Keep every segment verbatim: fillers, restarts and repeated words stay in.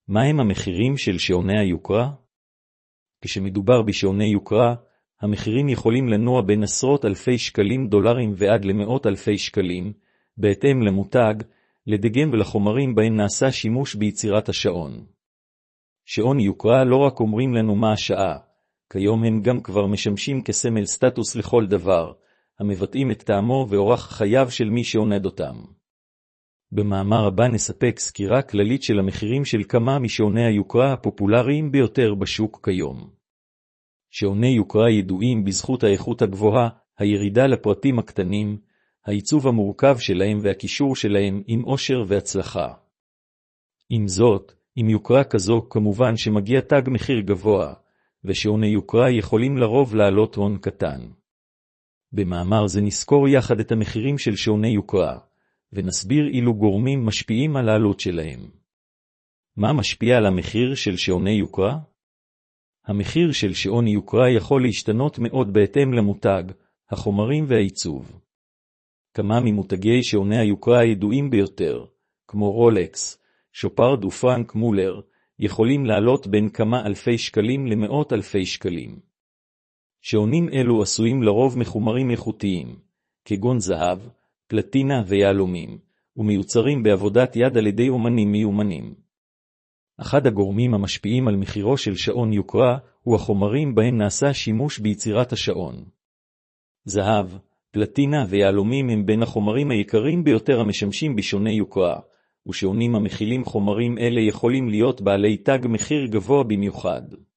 מה הם המחירים של שעוני היוקרה? כשמדובר בשעוני יוקרה, המחירים יכולים לנוע בין עשרות אלפי שקלים דולרים ועד למאות אלפי שקלים, בהתאם למותג, לדגם ולחומרים בהם נעשה שימוש ביצירת השעון. שעון יוקרה לא רק אומרים לנו מה השעה, כיום הם גם כבר משמשים כסמל סטטוס לכל דבר, המבטאים את טעמו ואורח חייו של מי שעונד אותם. במאמר הבא נספק סקירה כללית של המחירים של כמה משעוני היוקרה הפופולריים ביותר בשוק כיום. שעוני יוקרה ידועים בזכות האיכות הגבוהה, הירידה לפרטים הקטנים, העיצוב המורכב שלהם והקישור שלהם עם עושר והצלחה. עם זאת, עם יוקרה כזו כמובן שמגיע תג מחיר גבוה, ושעוני יוקרה יכולים לרוב לעלות הון קטן. במאמר זה נזכור יחד את המחירים של שעוני יוקרה, ונסביר אילו גורמים משפיעים על העלות שלהם. מה משפיע על המחיר של שעוני יוקרה? המחיר של שעון יוקרה יכול להשתנות מאוד בהתאם למותג, החומרים והעיצוב. כמה ממותגי שעוני היוקרה הידועים ביותר, כמו רולקס, שופרד ופרנק מולר, יכולים לעלות בין כמה אלפי שקלים למאות אלפי שקלים. שעונים אלו עשויים לרוב מחומרים איכותיים, כגון זהב, פלטינה ויהלומים, ומיוצרים בעבודת יד על ידי אומנים מיומנים. אחד הגורמים המשפיעים על מחירו של שעון יוקרה הוא החומרים בהם נעשה שימוש ביצירת השעון. זהב, פלטינה ויהלומים הם בין החומרים היקרים ביותר המשמשים בשעוני יוקרה, ושעונים המכילים חומרים אלה יכולים להיות בעלי תג מחיר גבוה במיוחד.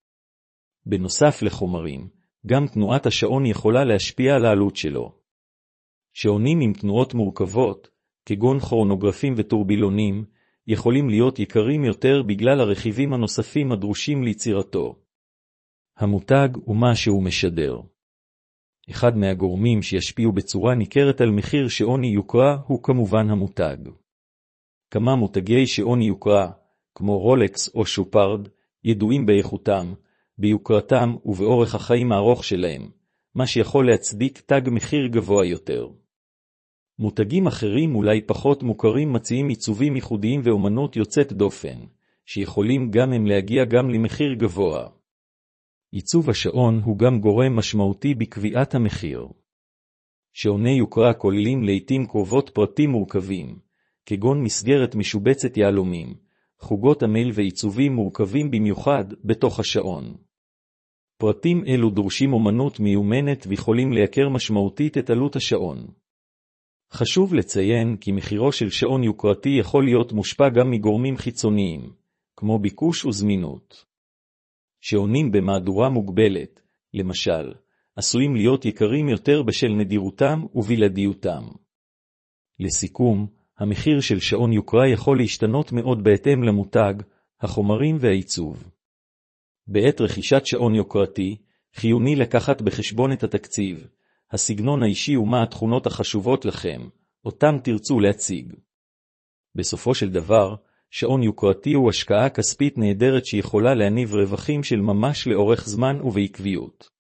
בנוסף לחומרים, גם תנועת השעון יכולה להשפיע על העלות שלו. שעונים עם תנועות מורכבות, כגון כרונוגרפים וטורבילונים, יכולים להיות יקרים יותר בגלל הרכיבים הנוספים הדרושים ליצירתו. המותג ומה שהוא משדר. אחד מהגורמים שישפיעו בצורה ניכרת על מחיר שעוני יוקרה הוא כמובן המותג. כמה מותגי שעוני יוקרה, כמו רולקס או שופרד, ידועים באיכותם, ביוקרתם ובאורך החיים הארוך שלהם, מה שיכול להצדיק תג מחיר גבוה יותר. מותגים אחרים אולי פחות מוכרים מציעים עיצובים ייחודיים ואומנות יוצאת דופן, שיכולים גם הם להגיע גם למחיר גבוה. עיצוב השעון הוא גם גורם משמעותי בקביעת המחיר. שעוני יוקרה כוללים לעתים קרובות פרטים מורכבים, כגון מסגרת משובצת יהלומים, חוגות עמל ועיצובים מורכבים במיוחד בתוך השעון. פרטים אלו דורשים אומנות מיומנת ויכולים לייקר משמעותית את עלות השעון. חשוב לציין כי מחירו של שעון יוקרתי יכול להיות מושפע גם מגורמים חיצוניים, כמו ביקוש וזמינות. שעונים במהדורה מוגבלת, למשל, עשויים להיות יקרים יותר בשל נדירותם ובלעדיותם. לסיכום, המחיר של שעון יוקרה יכול להשתנות מאוד בהתאם למותג, החומרים והעיצוב. בעת רכישת שעון יוקרתי, חיוני לקחת בחשבון את התקציב, הסגנון האישי ומה התכונות החשובות לכם, אותם תרצו להציג. בסופו של דבר, שעון יוקרתי הוא השקעה כספית נהדרת שיכולה להניב רווחים של ממש לאורך זמן ובעקביות.